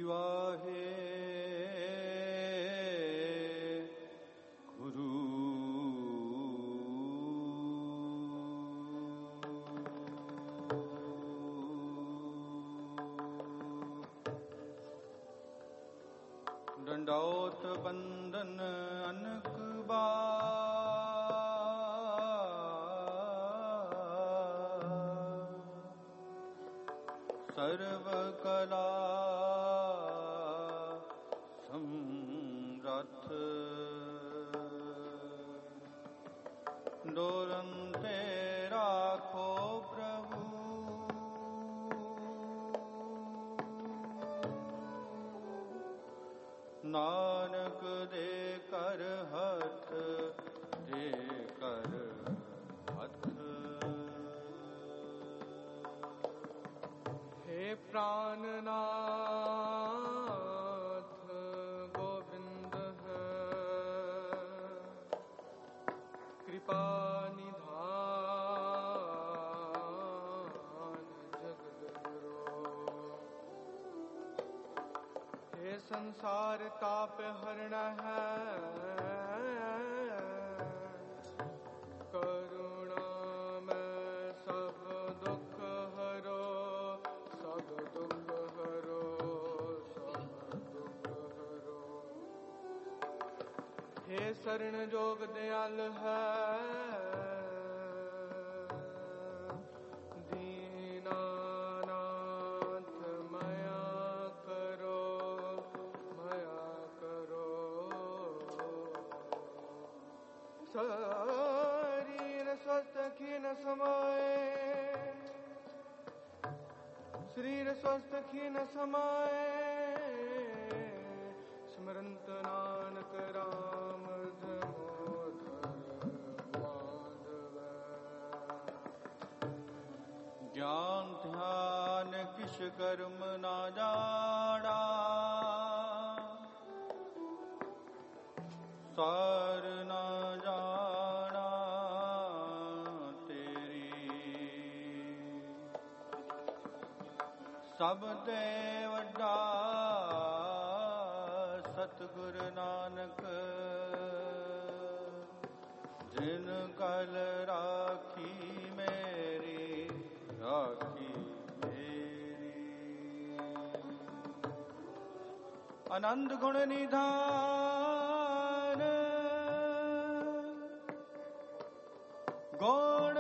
वाहे गुरु दंडौत बंदन अनक सर्व कला समरथ डोरंते राखो प्रभु नानक दे कर हथ दे कर हथ। हे प्राणनाथ गोविंद है कृपा निधान जगद्गुरु। हे संसार ताप हरण है करुणा में सब दुख हरो सब दुख हरो सब दुख हरो। हे शरण जोग दयाल है दीनानाथ मया करो मया करो। शरीर स्वस्थ खीन समाए शरीर स्वस्थ खीन समाए स्मरंत नानक राम दामोदर माधव। ज्ञान ध्यान किस कर्म ना जाड़ा सार ना जाना तेरी सब ते वड्डा सतगुरु नानक जिन कल राखी मेरी राखी मेरी। आनंद गुण निधान गुण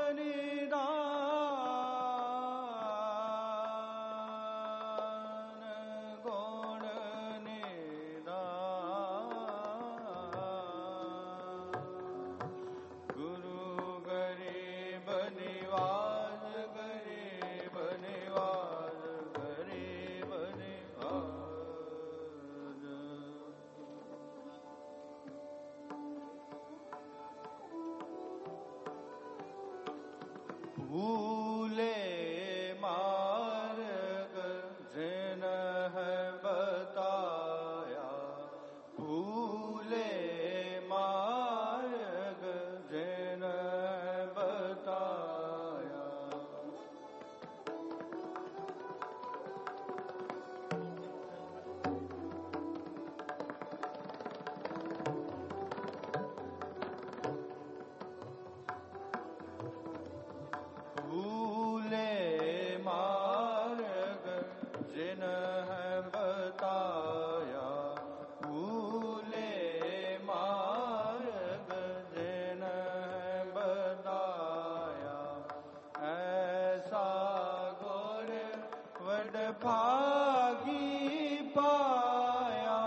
निधान गुण निधान गुरु गरीब निवास गरीब निवास गरीब निवास। भूले मार्ग जिन है बताया भूले मार्ग जिन है बताया। भूले मार्ग जिन है बताया भूले मार्ग जिन है बताया। ऐसा गुर वड भागी पाया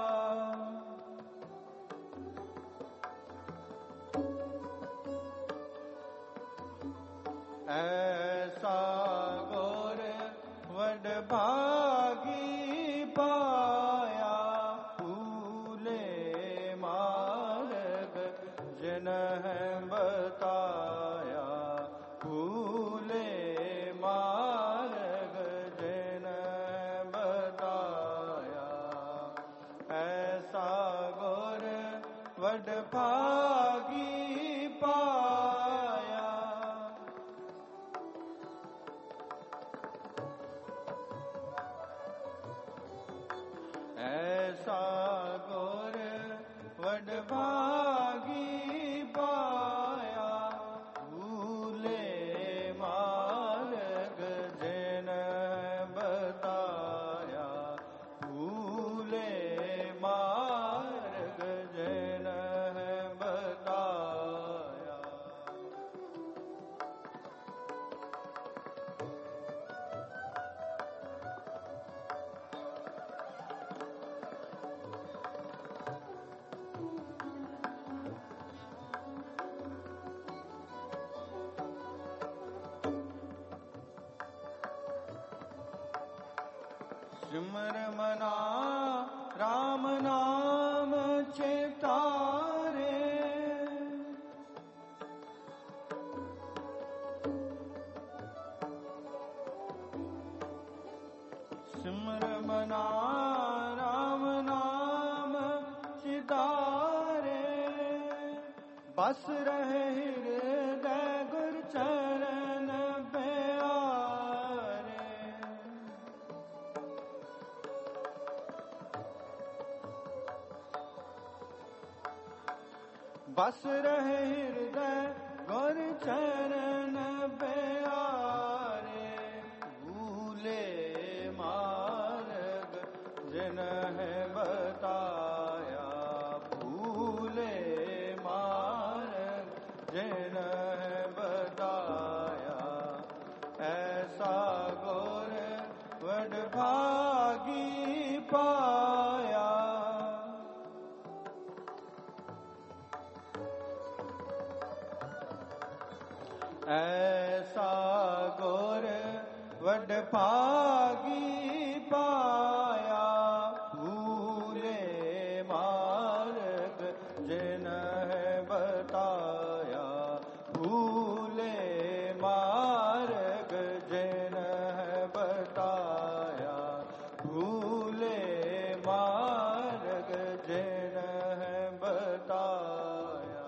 ऐसा गुर वड भागी पाया भूले मार्ग जिन है बताया भूले मार्ग जिन है बताया। ऐसा गुर वड भागी पाया। सिमर मना राम नाम चितारे। सिमर मना राम नाम चितारे। बस रहे हृदय गुर चरण प्यारे। बस रहे हृदय गुर चरण प्यारे। भूले मार्ग जिन है बताया। भूले मार्ग जिन है बताया। ऐसा गुर वडभागी पाया। ऐसा गुर वडभागी पाया। भूले मार्ग जिन है बताया। भूले मार्ग जिन है बताया। भूले मार्ग जिन है बताया।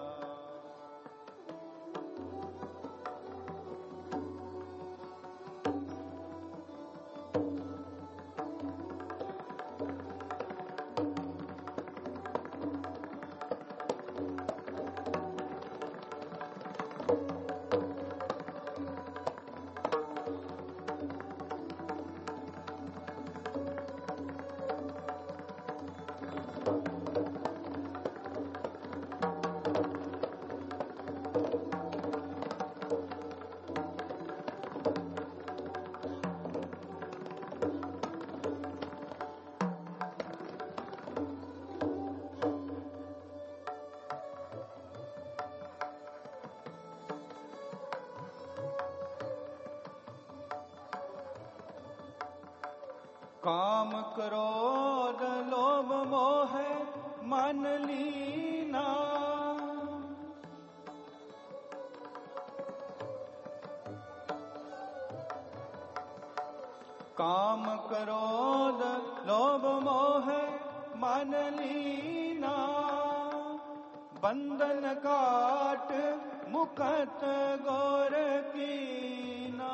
काम क्रोध लोभ मोह मन लीना। काम क्रोध लोभ मोह मन लीना। बंधन काट मुकत गोर कीना।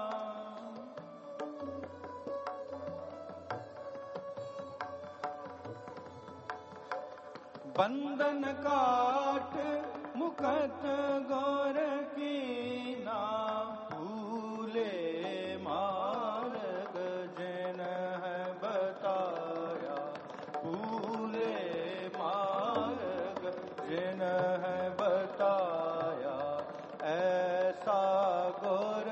बंधन काट मुकत गोर कीना। भूले मार्ग जिन है बताया। भूले मार्ग जिन है बताया। ऐसा गुर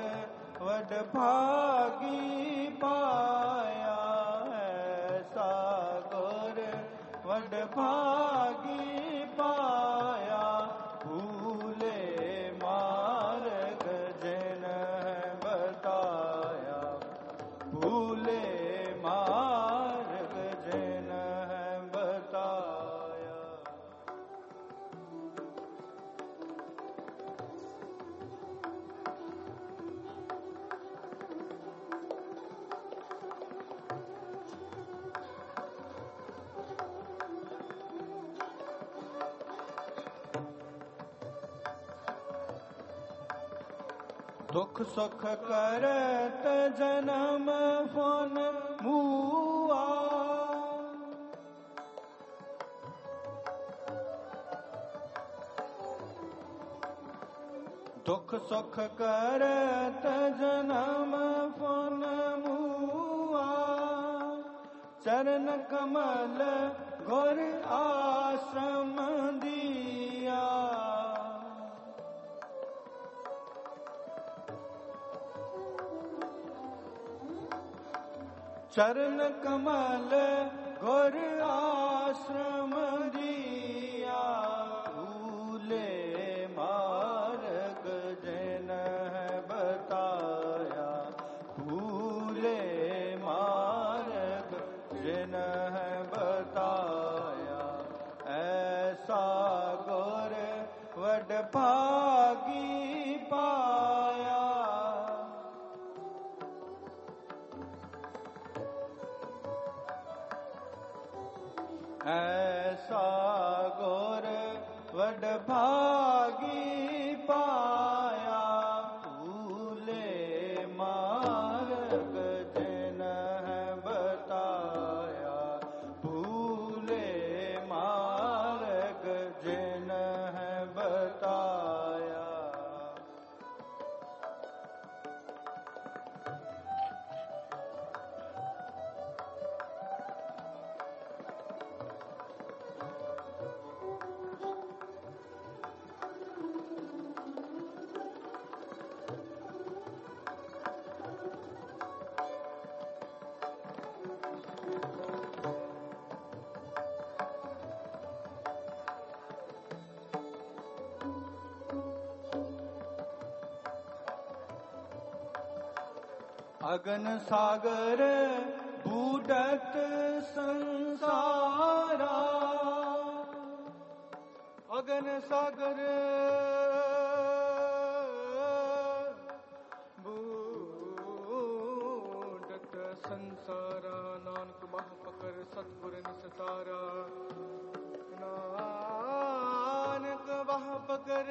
वडभागी पाया। ऐसा गुर वडभागी पाया। भूले मार्ग जिन है बताया। भूले मार्ग जिन है बताया। दुख सुख करत जन्म फुन मुआ। दुख सुख करत जन्म फुन मुआ। चरण कमल गुर आश्रम दिया। चरण कमल गुर आश्रम दिया। भूले मार्ग जिन है बताया। भूले मार्ग ऐसा गुर वड भागी पाया, भूले मार्ग जिन बताया, भूले मार्ग जिन बताया। अगन सागर बूढ़त संसारा, अगन सागर बूढ़त संसारा, नानक बाह पकर सतगुर निस्तारा, नानक बाह पकर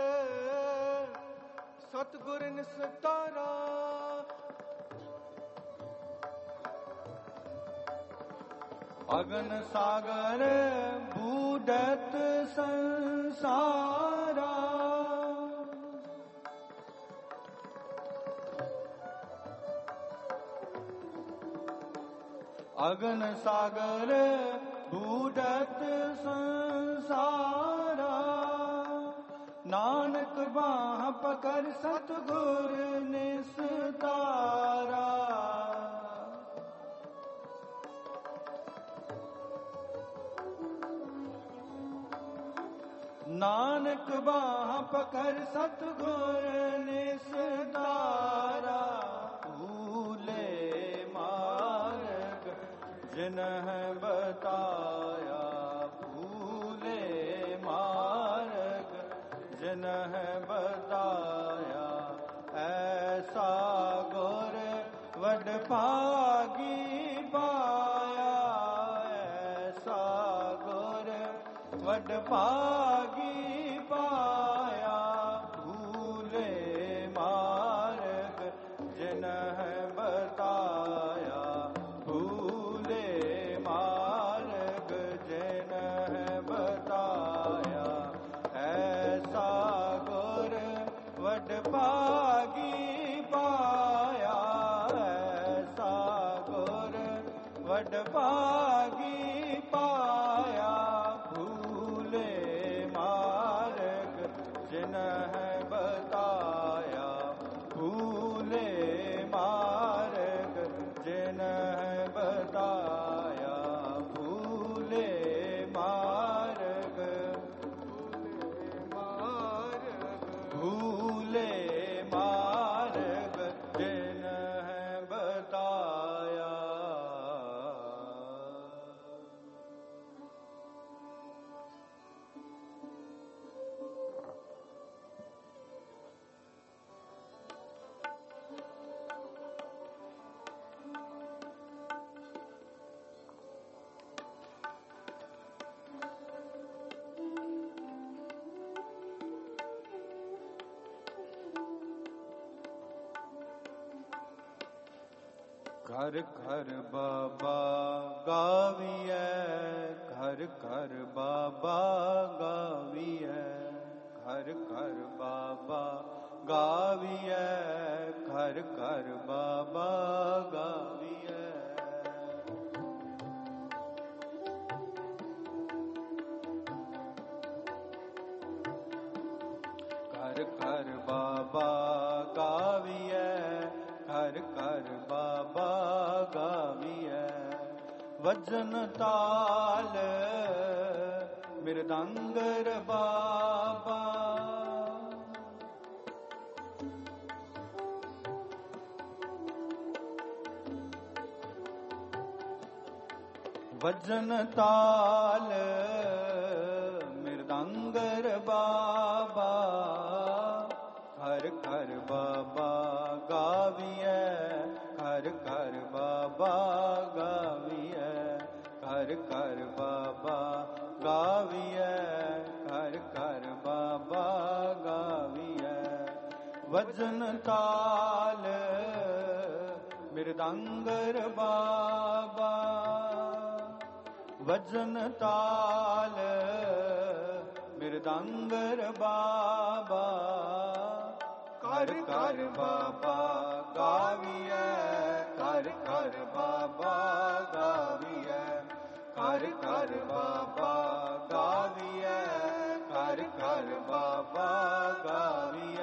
सतगुर निस्तारा। अगन सागर बूढ़त संसारा, अगन सागर बूढ़त संसारा, नानक बाह पकर सतगुर निस्तारा। नानक बाह पकर सतगुर निस्तारा, भूले मार्ग जिन्ह बताया, भूले मार्ग जिन्ह बताया। ऐसा गुर वड भागी पाया, ऐसा गुर वड भागी पाया, भूले मार्ग जिन्ह बताया, भूले मार्ग जिन्ह बताया। ऐसा गुर वड भागी पाया, ऐसा गुर वड भागी पाया, भूले मार्ग जिन्ह बताया, भूले मार्ग जिन्ह बताया, भूले मार्ग, भूले मार्ग जिन्ह बताया। घर घर बाबा गाविए, घर घर बाबा गाविए, घर घर बाबा गाविए, घर घर बाबा गाविए। घर घर बाबा गाविए, घर घर बाबा गाविए। वजन ताल मृदंगर बाबा, वजन ताल मृदंगर बाबा, हर हर बाबा गाविए, हर हर बाबा गाविए, हर हर बाबा वजन ताल मृदंगर बाबा वजन ताल मृदंगर बाबा कर कर बाबा गाविए कर बाबा गाविए कर बाबा गाविए कर बाबा गाविए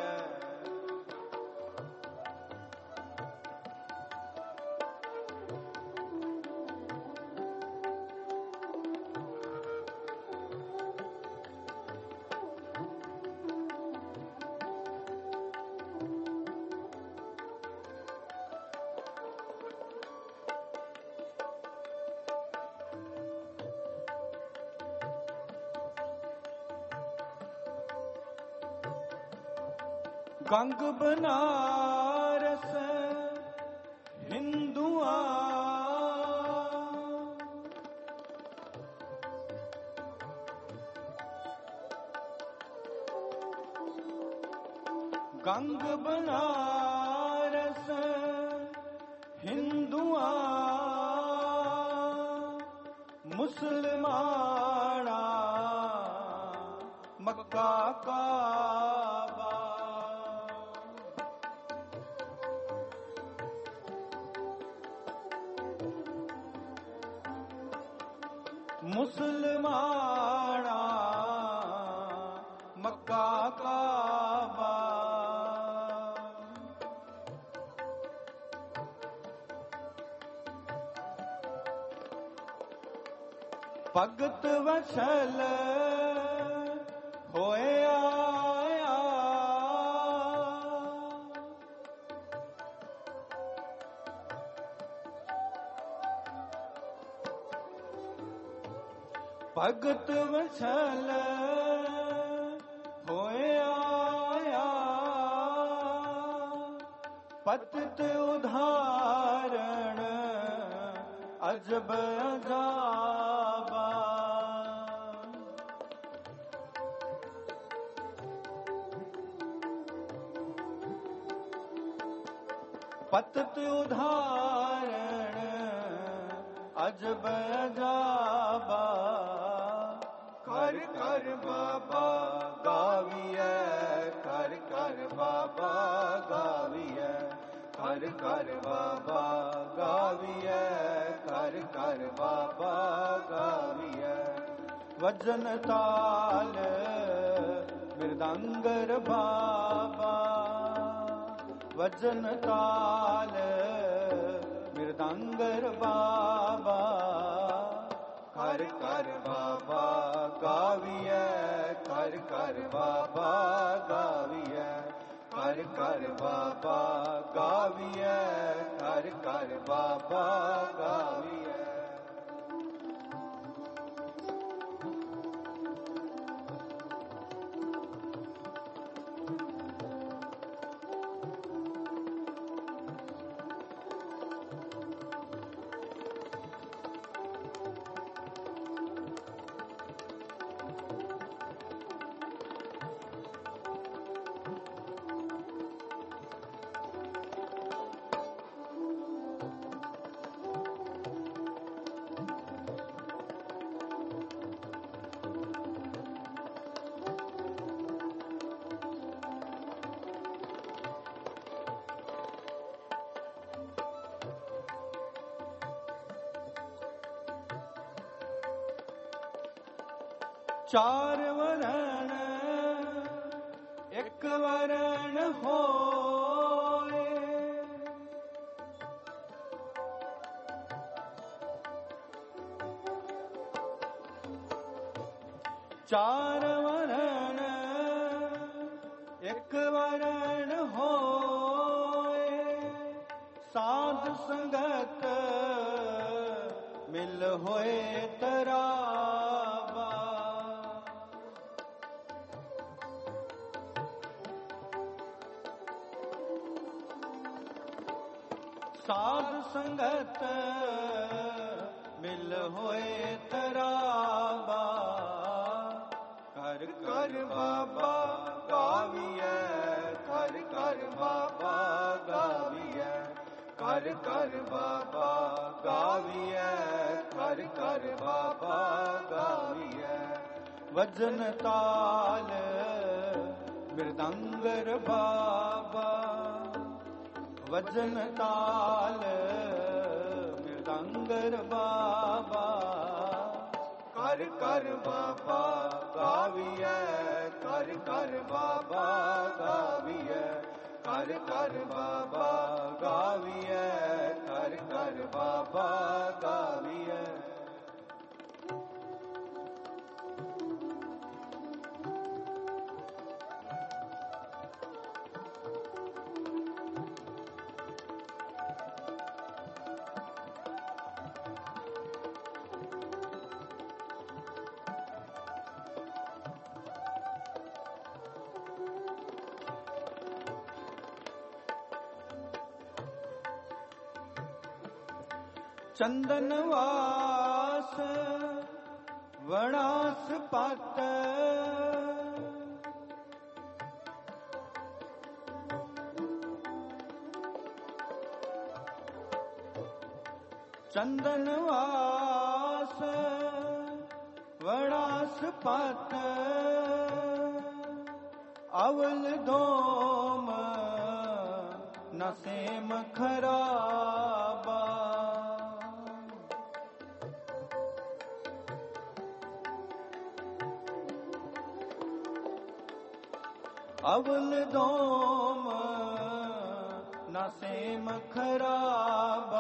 गंग बनारस हिंदुआ गंग बनारस हिंदुआ मुसलमाना मक्का काबा मुसलमाना मक्का काबा भगत वछल होए आया भगत वछल होए आया पतित उदाहरण अजब अजाबा पतित उदाहरण अजब अजाबा कर बाबा गाविए कर बाबा गाविए कर बाबा गाविए कर बाबा गाविए वजन ताल मृदंगर बाबा वजन ताल मृदंगर बाबा कर बाबा गाविए कर बाबा गाविए कर बाबा गाविए कर बाबा गाविए चार वरण एक वरण होए चार वरण एक वरण होए साध संगत मिल होए तराबा साध संगत मिल होए तराबा कर बाबा गाविए कर कर कर बाबा गाविए, कर कर बाबा गाविए। वजन ताल मृदंगर बाबा, वजन ताल मृदंगर बाबा। कर कर बाबा गाविए, कर कर बाबा गाविए, कर कर बाबा गाविए, कर कर बाबा गाविए। चंदनवास वनास पात, चंदनवास वनास पात। अवल दोम न सेम खराबा, अवल दोम न सेम खराबा।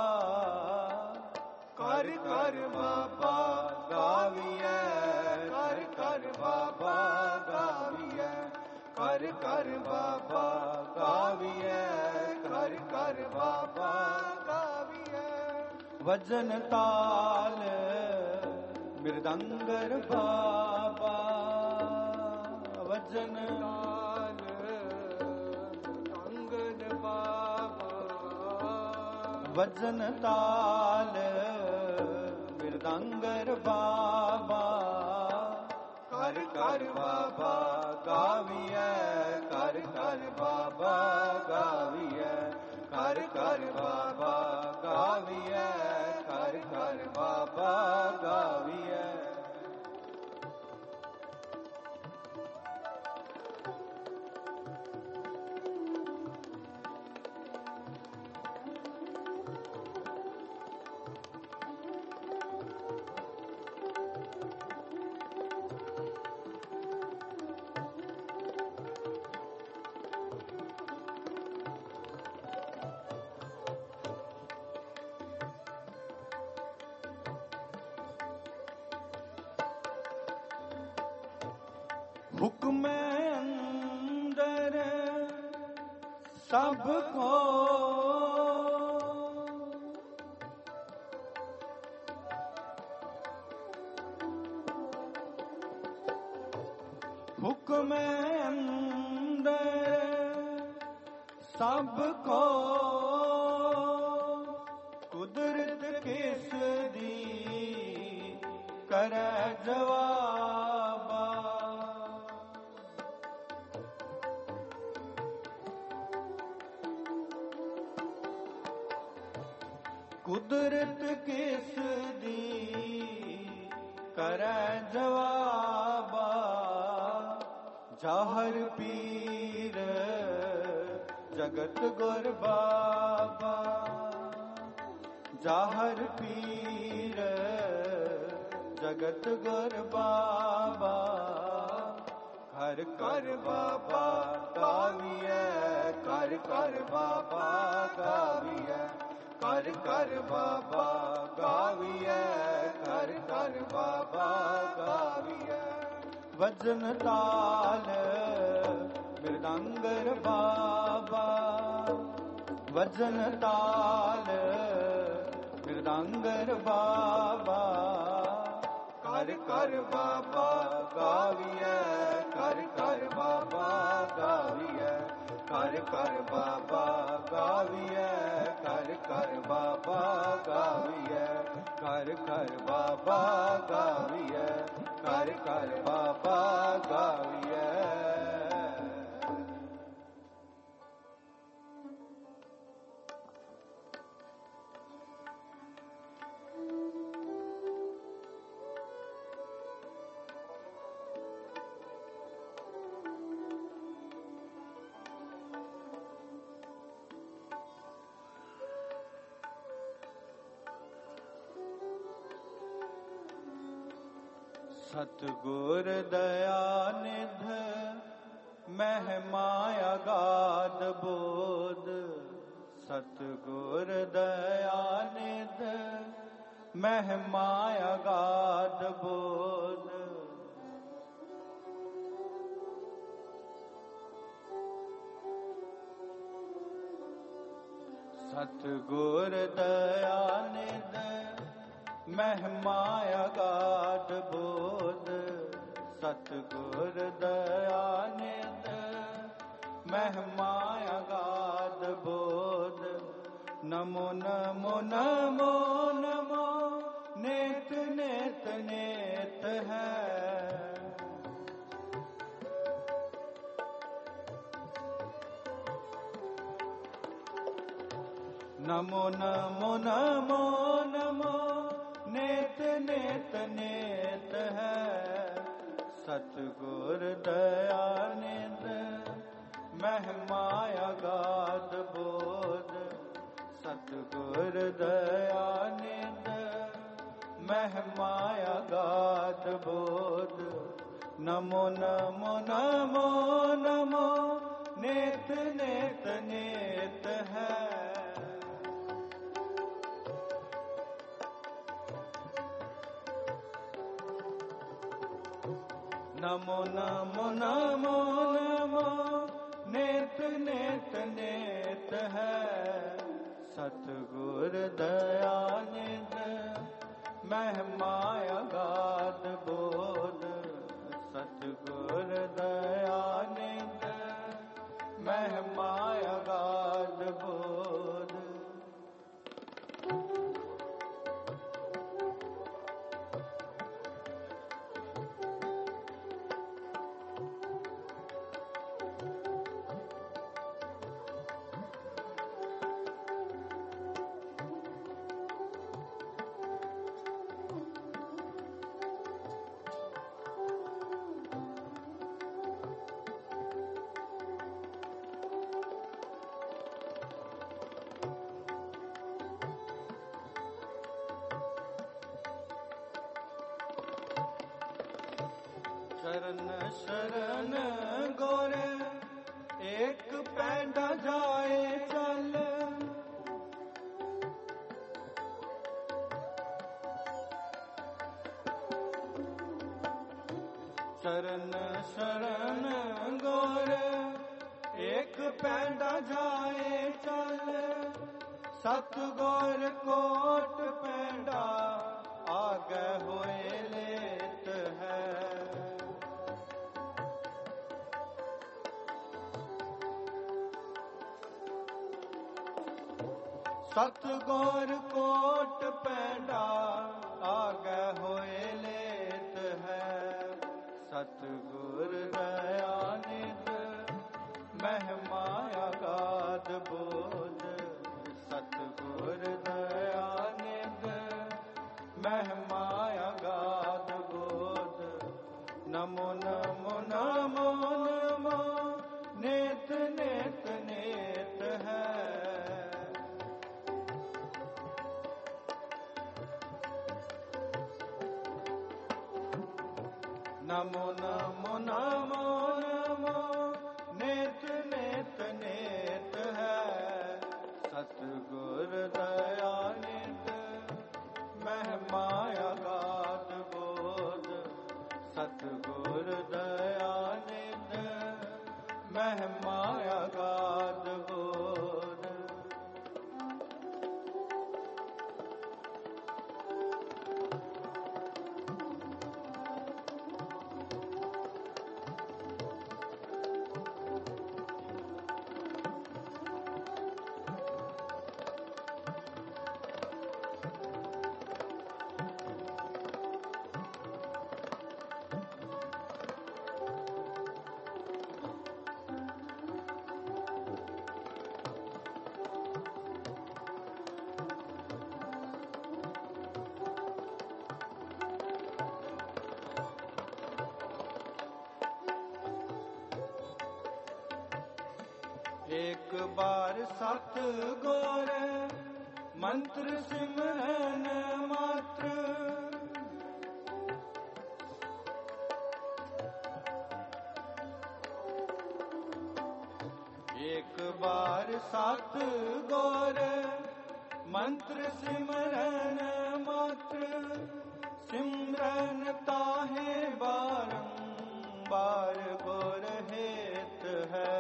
कर कर बाबा गाविए, कर कर बाबा गाविए, कर कर बाबा गाविए, कर कर बाबा गाविए। वजन ताल मृदंगर बाबा, वजन ताल मृदंगर बाबा, वजन ताल मृदंगर बाबा। कर कर बाबा गाविए, कर कर बाबा गाविए, कर कर बाबा गाविए, कर कर बाबा गाविए। हुक्म अंदर सबको, हुक्म अंदर सबको। कुदरत किस दी करे जवाबा, कुदरत किस दी करे जवाबा। जाहर पीर जगत गुर बाबा, जाहर पीर जगत गुर बाबा। कर कर बाबा गाविए, कर कर बाबा गाविए, कर कर बाबा गाविए, कर कर बाबा गाविए। वजन ताल मृदंगर बाबा, वजन ताल मृदंगर बाबा। कर कर बाबा गाविए, कर कर बाबा गाविए, कर कर बाबा गाविए, कर कर बाबा गाविए, कर कर बाबा गाविए, कर कर बाबा गाविए। सतगुर दयानिध महिमा अगाध बोध। सतगुर दयानिध महिमा अगाध बोध। सतगुर दयानिध महिमा अगाध बोध। सतगुर दयानिध महिमा अगाध बोध। नमो नमो नमो नमो नेत नेत नेत है। नमो नमो नमो नमो नेत नेत नेत है। सतगुर दयानिध महिमा अगाध बोध। सतगुर दयानिध महिमा अगाध बोध। नमो नमो नमो नमो नेत नेत नेत है। नमो नमो नमो नमो नेत नेत नेत है। सतगुर दयानिध महिमा अगाध बोध। सतगुर दयानिध महिमा अगाध बोध। शरण शरण गोरे एक पैंडा जाए चल। शरण शरण गोरे एक पैंडा जाए चल। सतगुर कोट पैंडा आगे होए लेत है। सतगुर कोट पैंडा आगे होए लेत है। सतगुर दयानिध महिमा अगाध बोध। सतगुर दयानिध महिमा अगाध बोध। नमो नमो नमो नमो नेत नेत नेत है। नमो नमो नमो नमो नेत नेत नेत है। सतगुर दयानिध महिमा अगाध बोध। सतगुर दयानिध महिमा अगाध बोध। एक बार सतगुर मंत्र सिमरन मात्र। बार साथ गौर मंत्र सिमरन मात्र सिमरन ताहे बारंबार गुर हेत है।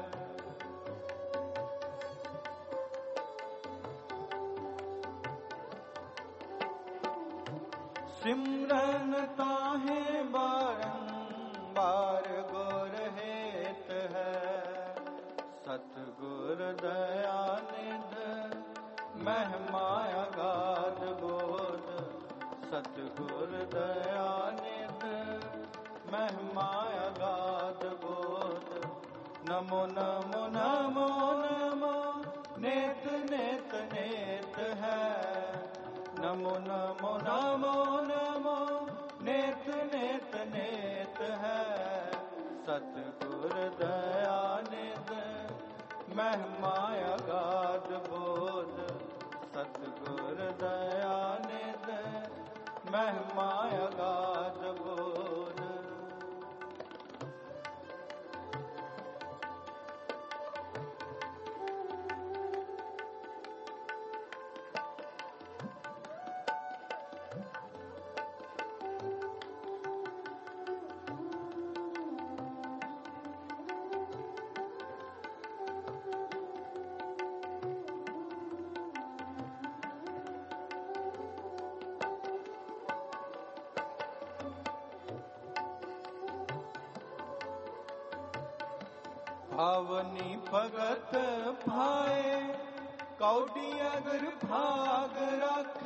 सिमरन ताहे बारंबार गुर हेत है। सतगुर दयानिध महिमा अगाध बोध। सतगुर दयानिध महिमा अगाध बोध। नमो नमो नमो नमो नेत नेत नेत है। नमो नमो नमो नमो नेत नेत नेत है। सतगुर दयानिध महिमा अगाध बोध। सतगुर दयानिध महिमा अगाध बोध। भावनी भगत भाए कौटी अगर भाग रख।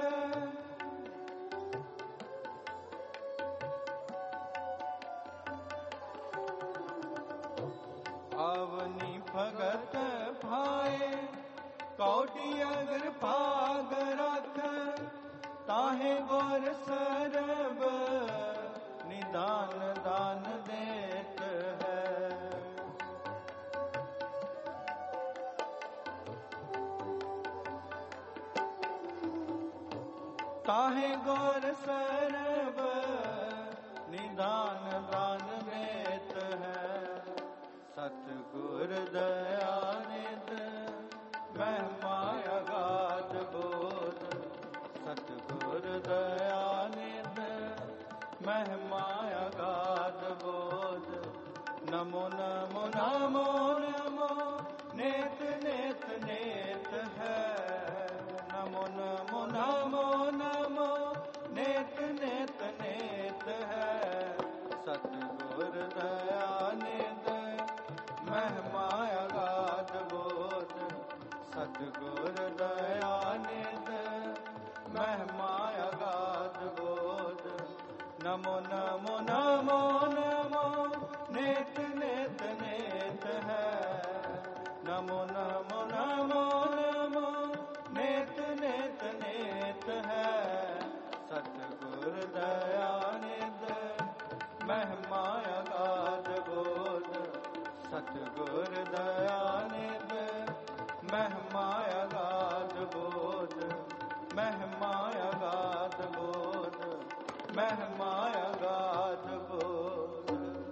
भावनी भगत भाए कौटी अगर भाग रख। ताहे गौर सरब निदान दान देत है। ताहे गौर सरब निदान दान देत है। सतगुर दयानिध महिमा अगाध बोध। सतगुर दयानिध महिमा अगाध बोध। नमो नमो नमो नमो नेत नेत नेत है। नमो नमो नमो नमो नेत नेत नेत है। सतगुर दयानिध महिमा अगाध बोध। सतगुर दयानिध महिमा अगाध बोध। नमो नमो नमो नमो नेत नेत नेत है। नमो नमो नमो नमो नेत नेत नेत है। सतगुर दयानिध महिमा अगाध बोध। सतगुर दयानिध महिमा अगाध बोध। महिमा अगाध बोध। महिमा अगाध बोध।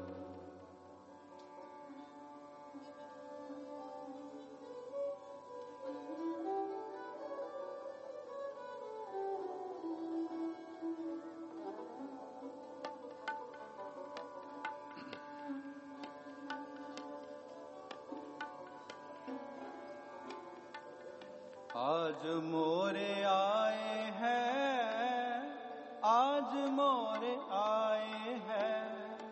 आज मोरे आए हैं। आज मोरे आए हैं।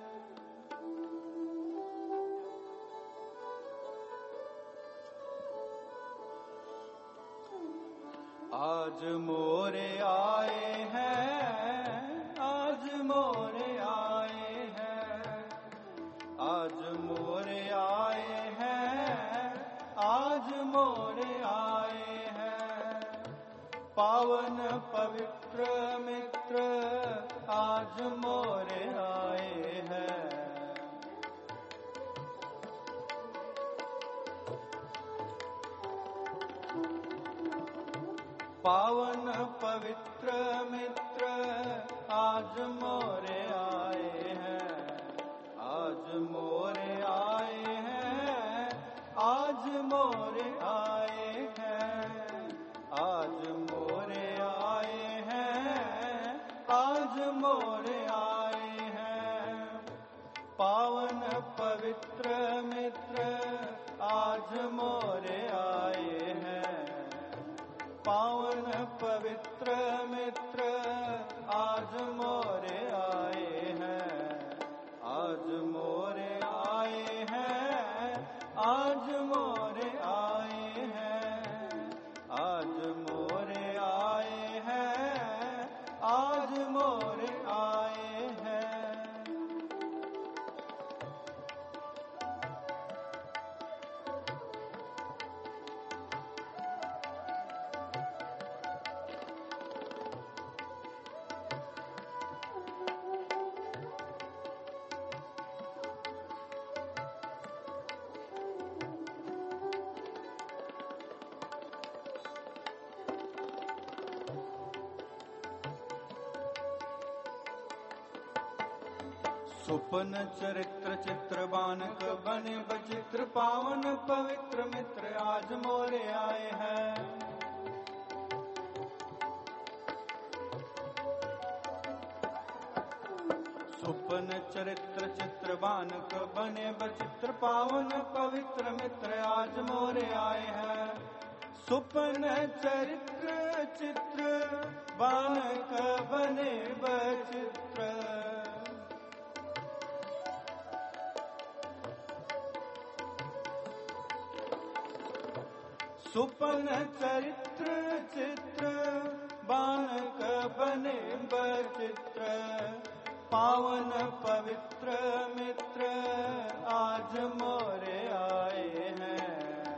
आज मोरे आए हैं। आज मोरे आए हैं। आज मोरे आए हैं। आज मोरे आए हैं। पावन पवित्र मित्र आज मोरे आए हैं। पावन पवित्र मित्र आज मोरे आए हैं। आज मोरे आए हैं। आज मोरे पावन पवित्र मित्र आज मोरे आए हैं, आज मोरे आए हैं, आज मोरे आए हैं, आज मोरे आए हैं, आज मोरे आए हैं। सुपन चरित्र चित्रबान बने बचित्र पावन पवित्र मित्र आज मोरे आए हैं। सुपन चरित्र चित्रबान बने बचित्र पावन पवित्र मित्र आज मोरे आए हैं। सुपन चरित्र चित्र बानक बने बचित्र सुपन चरित्र चित्र बानक बने बचित्र पावन पवित्र मित्र आज मोरे आए हैं।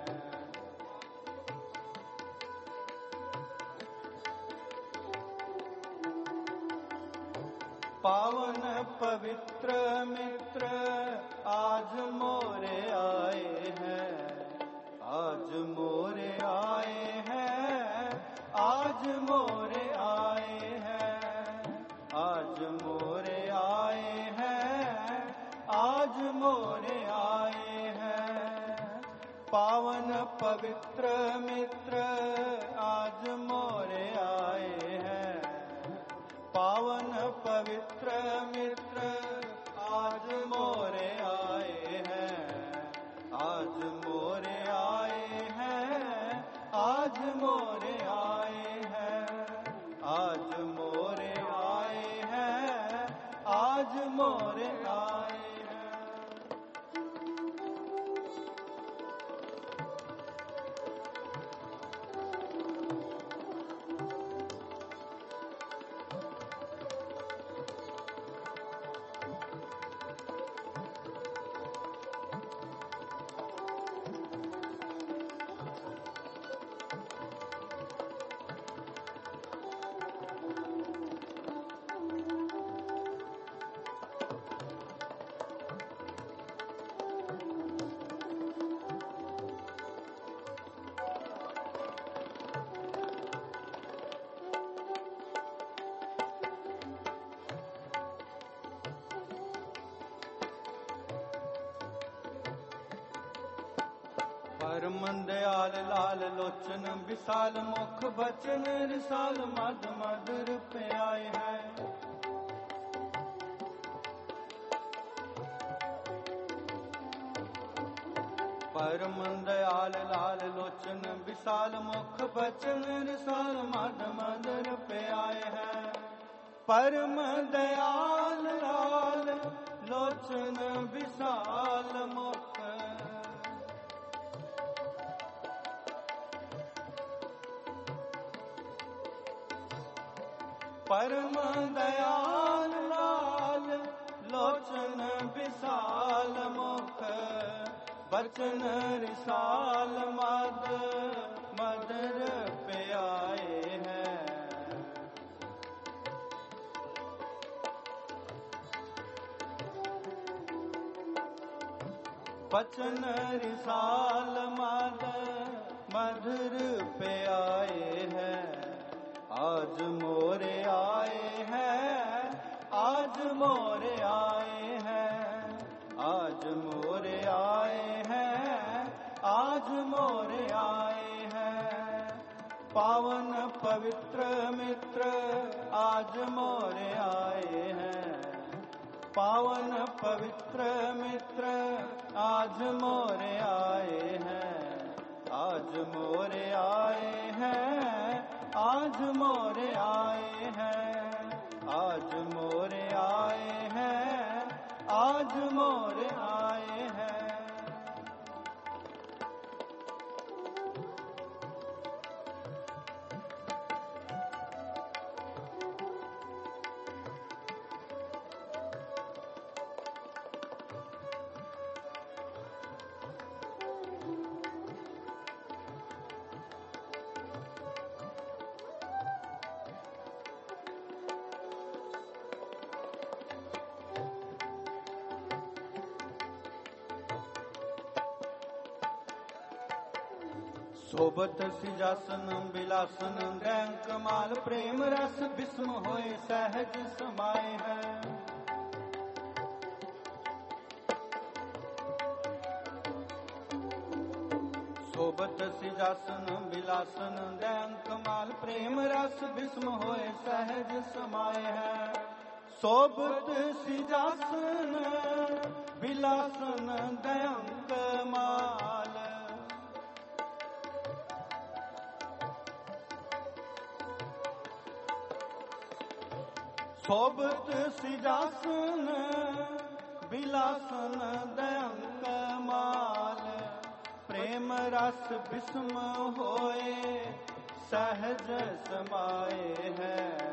पावन पवित्र मित्र आज मोरे आए हैं, आज मोरे आए हैं, आज मोरे आए हैं, आज मोरे आए हैं, आज मोरे आए हैं। पावन पवित्र मित्र आज मोरे आए हैं, पावन पवित्र मित्र आज मोरे आए हैं, आज मोरे आए हैं, आज मोरे आए हैं, आज मोरे आए हैं, आज मोरे आए हैं। परम दयाल लाल लोचन विशाल मुख बचन रिसाल मद मधुर पे आए हैं। परम दयाल लाल लोचन विशाल मुख बचन रिसाल मद मधुर पे आए हैं। परम दयाल लाल लोचन विशाल मुख परम दयाल लाल लोचन विशाल मुख बचन रिसाल मद मधुर पे आए हैं। बचन रिसाल मद मधुर पे आए हैं। आज मोरे आए हैं, आज मोरे आए हैं, आज मोरे आए हैं, आज मोरे आए हैं। पावन पवित्र मित्र आज मोरे आए हैं। पावन पवित्र मित्र आज मोरे आए हैं। आज मोरे आए हैं, आज मोरे आए हैं, आज मोरे आए हैं, आज मोरे आए हैं। सोबत सिजासन बिलासन दैन कमाल प्रेम रस बिस्म होए सहज समाए हैं। सोबत सिजासन बिलासन दैन कमाल प्रेम रस बिस्म होए सहज समाए हैं। सोबत सिजासन बिलासन दैन कमाल सोबत सिजासन बिलासन दयं कमाल प्रेम रस बिस्म होए सहज समाए हैं।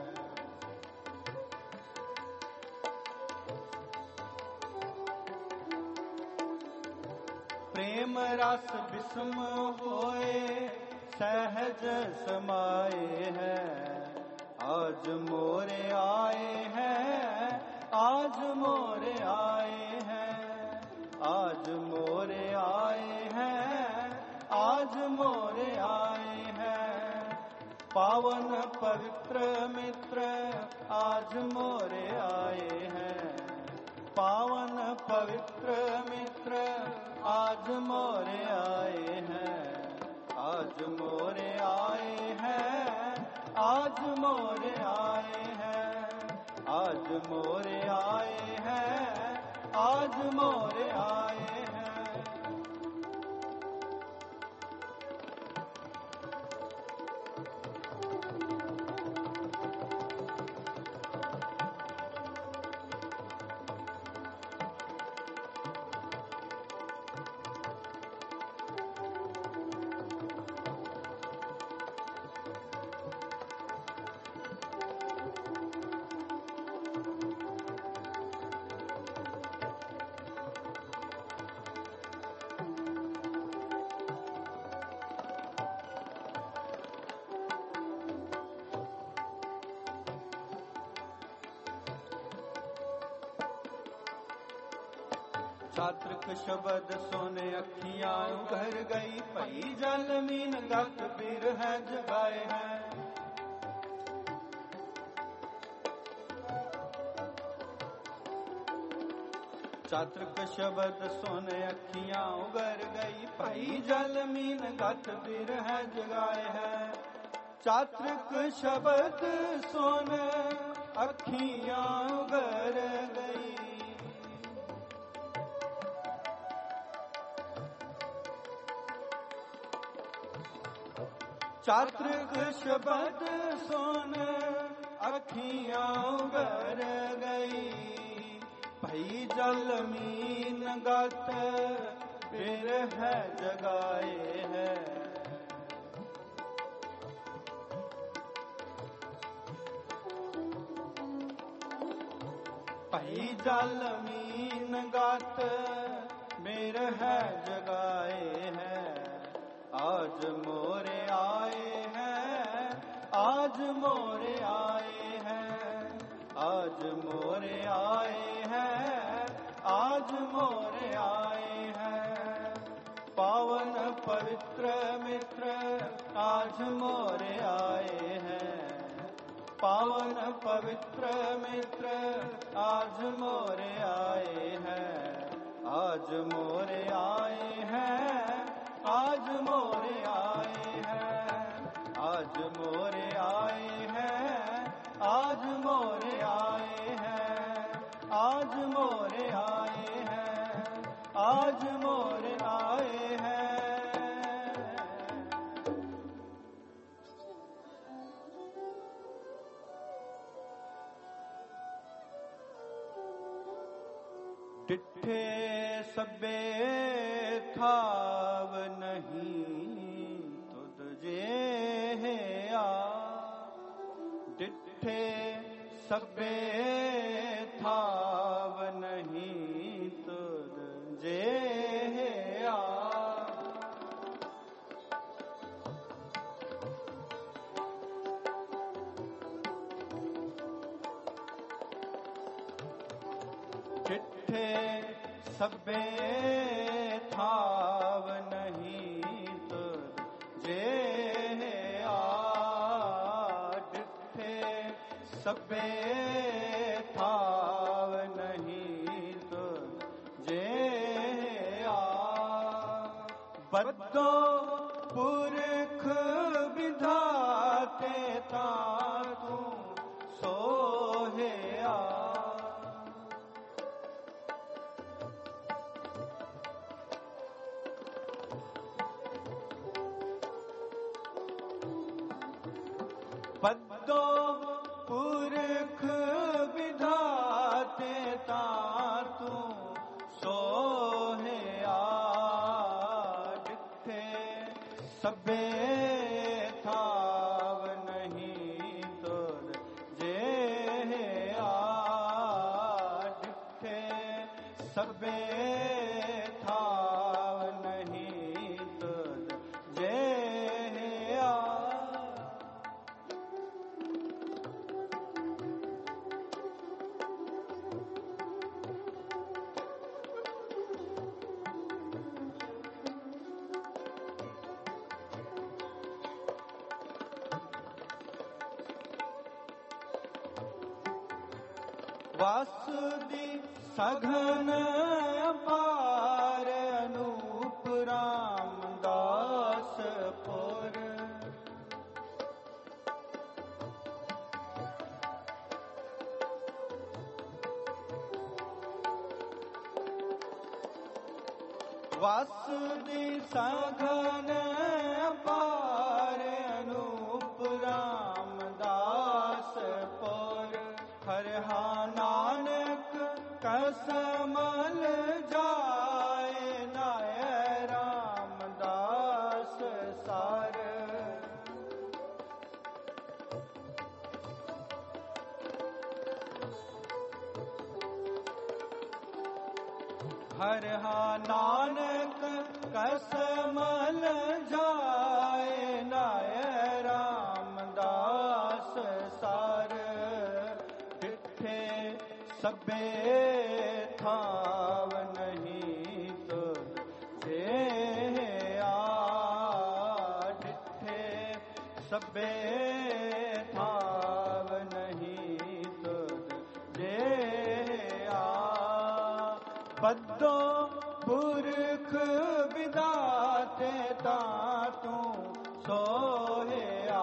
प्रेम रस बिस्म होए सहज समाए हैं। आज मोरे आए हैं, आज मोरे आए हैं, आज मोरे आए हैं, आज मोरे आए हैं। पावन पवित्र मित्र आज मोरे आए हैं। पावन पवित्र मित्र आज मोरे आए हैं। आज मोरे आए हैं, आज मोरे आए हैं, आज मोरे आए हैं, आज मोरे आए हैं। छात्रक शब्द सोने अखियां उभर गई पई जल मीन गत बिर है जगाए हैं। छात्रक शब्द सोने अखियां उभर गई पई जल मीन गत बिर है जगाए हैं। छात्रक शब्द सोने अखियां उभर गई चात्रिक शब्द सुन अखियां उभर गई भई जल मीन गत फिर है जगाए है। भई जल मीन गत मेर है जगाए है। आज मोरे आए हैं, आज मोरे आए हैं, आज मोरे आए हैं, आज मोरे आए हैं। पावन पवित्र मित्र आज मोरे आए हैं। पावन पवित्र मित्र आज मोरे आए हैं। आज मोरे आए हैं, आज मोरे आए हैं, आज मोरे आए हैं, आज मोरे आए हैं, आज मोरे आए हैं, आज मोरे आए हैं। ਡਿਠੇ ਸਭੇ ਥਾਵ ਨਹੀਂ ਤੁਧ ਜਿਹਾ, ਡਿਠੇ ਸਭੇ ਥਾਵ ਨਹੀਂ ਤੁਧ ਜਿਹਾ। ਡਿਠੇ ਸਭੇ ਥਾਵ ਨਹੀਂ ਤੁਧ ਜਿਹਾ, ਡਿਠੇ ਸਭੇ ਥਾਵ ਨਹੀਂ ਤੁਧ ਜਿਹਾ। ਬੱਦੋ ਪੁਰਖ ਵਿਧਾਤੇ ਤਾ ਤੂੰ ਸੋਹਿਆ, ਬੱਦੋ ਪੁਰਖ ਵਿਧਾਤੇ ਤਾ ਤੂੰ ਸੋਹਿਆ, ਡਿਠੇ ਸਭੇ ਥਾਵ ਨਹੀਂ ਤੁਧ ਜਿਹਾ, ਡਿਠੇ ਸਭੇ ਥਾਵ ਨਹੀਂ ਤੁਧ ਜਿਹਾ। ਵਸ ਦੀ ਸਘਨ ਅਪਾਰ ਅਨੂਪ ਰਾਮਦਾਸ ਪੁਰ, ਵਸ ਦੀ ਸਘਨ ਅਪਾਰ ਅਨੂਪ ਰਾਮਦਾਸ ਪੁਰ, ਹਰਿਹਾ ਨਾਨਕ ਕਸਮਲ ਜਾਏ ਨਾਇ ਰਾਮਦਾਸ ਸਰ। ਹਰਿਹਾ ਨਾਨਕ ਕਸਮਲ ਜਾਏ ਨਾਇ ਰਾਮਦਾਸ ਸਰ, ਡਿਠੇ ਸਭੇ ਥਾਵ ਨਹੀਂ ਤੁਧ ਜਿਹਾ, ਡਿਠੇ ਸਭੇ ਥਾਵ ਨਹੀਂ ਤੁਧ ਜਿਹਾ। ਬੱਦੋ ਪੁਰਖ ਵਿਧਾਤੇ ਤਾ ਤੂੰ ਸੋਹਿਆ,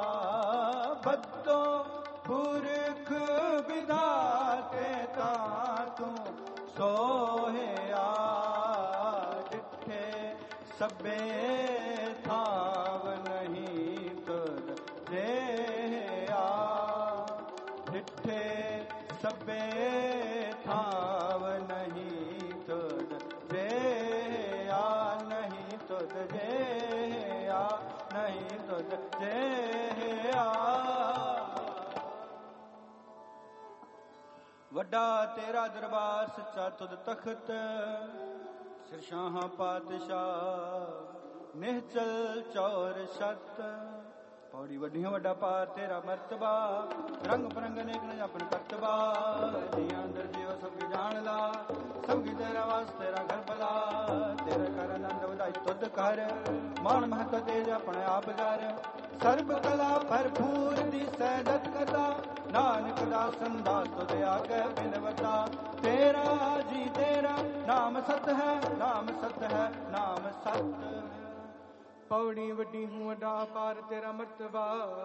ਬੱਦੋ ਪੁਰਖ ਵਿਧਾਤੇ ਤਾ ਤੂੰ ਸੋਹਿਆ, ਡਿਠੇ ਸਭੇ ਥਾਵ ਨਹੀਂ ਤੁਧ ਜਿਹਾ, ਡਿਠੇ ਸਭੇ ਥਾਵ ਨਹੀਂ ਤੁਧ ਜਿਹਾ, ਨਹੀਂ ਤੁਧ ਜਿਹਾ, ਨਹੀਂ ਤੁਧ ਜਿਹਾ। ਵੱਡਾ ਤੇਰਾ ਦਰਬਾਰ ਸੱਚਾ ਤੁਧ ਤਖਤ, ਸਿਰਸ਼ਾਹਾਂ ਪਾਤਸ਼ਾਹ ਨਿਹਚਲ ਚੌਰ ਸਤ। ਪੌੜੀ ਵੱਡੀਆਂ ਵੱਡਾ ਪਾਰ ਤੇਰਾ ਮਰਤਬਾ, ਰੰਗ ਬਰੰਗ ਅਨੇਕ ਨੇ ਆਪਨ ਕਰਤਬਾ। ਜੀਆਂ ਅੰਦਰ ਜਿਉ ਸਭ ਕੀ ਜਾਣ ਲਾ, ਸਭ ਕੀ ਤੇਰਾ ਵਾਸ ਤੇਰਾ ਘਰ ਭਲਾ। ਤੇਰੇ ਕਰ ਆਨੰਦ ਵਧਾਈ ਤੁਧ ਕਰ, ਮਾਣ ਮਹਤ ਤੇਜ ਆਪਣੇ ਆਪ ਕਰ। ਸਰਬ ਕਲਾ ਭਰਪੂਰ ਦੀ ਸਹਿਜਤ ਕਥਾ, ਨਾਨਕ ਦਾਸਨ ਦਾਸ ਤੁਧ ਆਗੇ ਬਿਨਵਤਾ। ਤੇਰਾ ਜੀ ਤੇਰਾ ਨਾਮ ਸਤ ਹੈ, ਨਾਮ ਸਤ ਹੈ, ਨਾਮ ਸਤ ਹੈ। ਪੌੜੀ ਵੱਡੀ ਹੂੰ ਵੱਡਾ ਪਾਰ ਤੇਰਾ ਮਰਤਬਾ,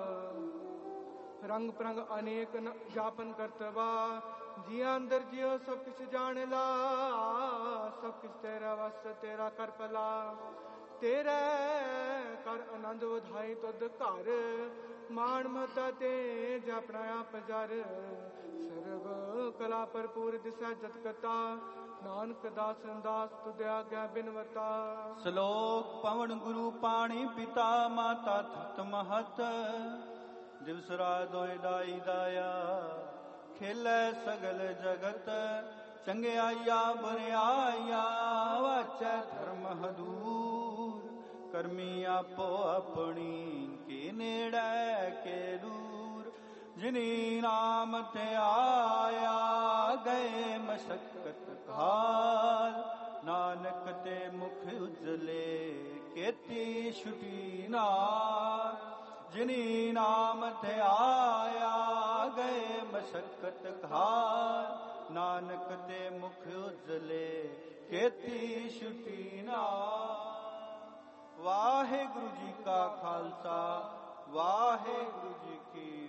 ਰੰਗ ਪ੍ਰੰਗ ਅਨੇਕ ਜਾਪਨ ਕਰਤਬਾ। ਜੀਆਂ ਅੰਦਰ ਜਿਉ ਸਭ ਕਿਛ ਜਾਣ ਲਾ, ਸਭ ਕਿਛ ਤੇਰਾ ਵਸ ਤੇਰਾ ਕਰ ਭਲਾ। ਤੇਰੇ ਕਰ ਆਨੰਦ ਵਧਾਈ ਤੁਧ ਘਰ, ਮਾਣ ਮਤਾ ਤੇਜ ਆਪਣਾ ਆਪ ਜਰ। ਸਰਬ ਕਲਾ ਭਰਪੂਰ ਦਿਸੈ ਜਤ ਕਤਾ, ਨਾਨਕ ਦਾਸਨ ਦਾਸ ਤੁਧ ਆਗਿਆ ਬਿਨਵਤਾ। ਸ਼ਲੋਕ ਪਵਨ ਗੁਰੂ ਪਾਣੀ ਪਿਤਾ ਮਾਤਾ ਤਤ ਮਹਤ। ਦਿਵਸ ਰਾਤ ਦੋਇ ਦਾਈ ਦਾਇਆ ਖੇਲੇ ਸਗਲ ਜਗਤ। ਚੰਗਿਆਈਆ ਬੁਰਿਆਈਆ ਵਾਚੈ ਧਰਮ ਹਦੂਰ। ਕਰਮੀ ਆਪੋ ਆਪਣੀ ਕੇ ਨੇੜੇ ਕੇ ਦੂਰ। ਜਿਨੀ ਨਾਮ ਤੇ ਆਇਆ ਗਏ ਮਸਕਤ ਕਾਲ। ਨਾਨਕ ਤੇ ਮੁਖ ਉਜਲੇ ਕੀਤੀ ਛੁਟੀ ਨਾਰ। ਜਿਨੀ ਨਾਮ ਤੇ ਆਇਆ ਗਏ ਮਸਕਤ ਕਾਲ। ਨਾਨਕ ਤੇ ਮੁਖ ਉਜਲੇ ਕੀਤੀ ਛੁਟੀ ਨਾਰ। ਵਾਹਿਗੁਰੂ ਜੀ ਕਾ ਖਾਲਸਾ ਵਾਹਿਗੁਰੂ ਜੀ ਕੀ